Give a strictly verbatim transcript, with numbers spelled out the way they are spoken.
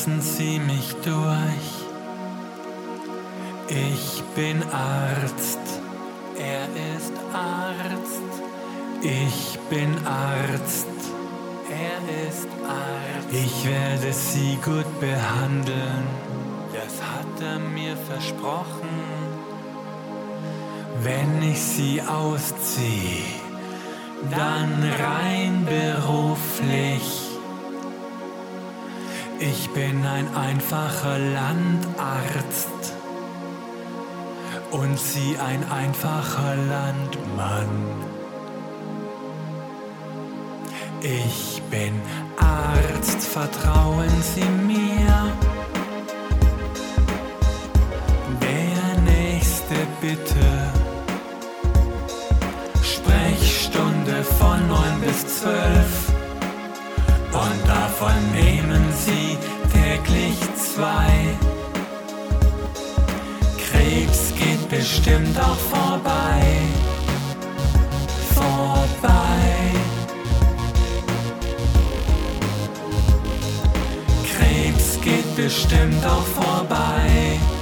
lassen Sie mich durch. Ich bin Arzt, er ist Arzt. Ich bin Arzt, er ist Arzt. Ich werde Sie gut behandeln, das hat er mir versprochen. Wenn ich Sie ausziehe, dann rein beruflich. Ich bin ein einfacher Landarzt und Sie ein einfacher Landmann. Ich bin Arzt, vertrauen Sie mir. Der nächste bitte. Sprechstunde von neun bis zwölf. Und davon nehmen Sie täglich zwei. Krebs geht bestimmt auch vorbei. Vorbei. Krebs geht bestimmt auch vorbei.